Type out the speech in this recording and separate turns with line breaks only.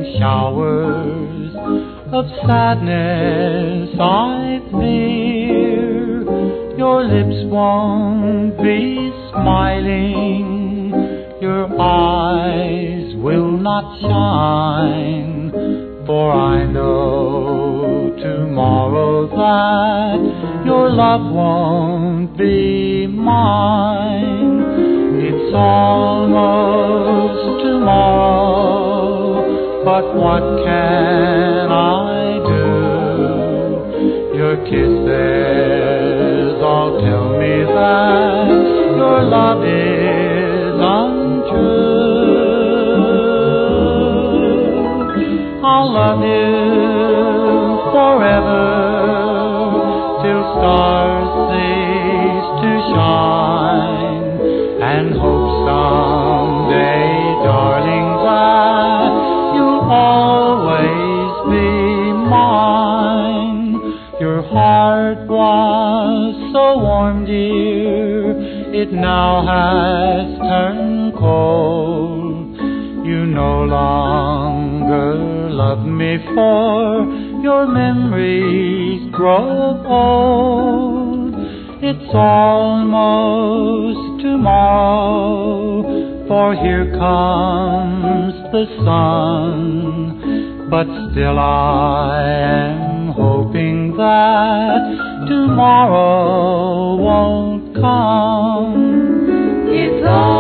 showers of sadness I fear. Your lips won't be smiling, your eyes will not shine, for I know tomorrow that your love won't be mine. It's almost tomorrow, but what can I do? Your kisses all tell me that your love is untrue. I'll love you forever till stars cease to shine, and hope someday, darling, that you'll always be mine. Your heart was so warm, dear, it now has turned cold. You no longer love me, for your memories grow old. It's almost tomorrow, for here comes the sun, but still I am hoping that tomorrow won't come. It's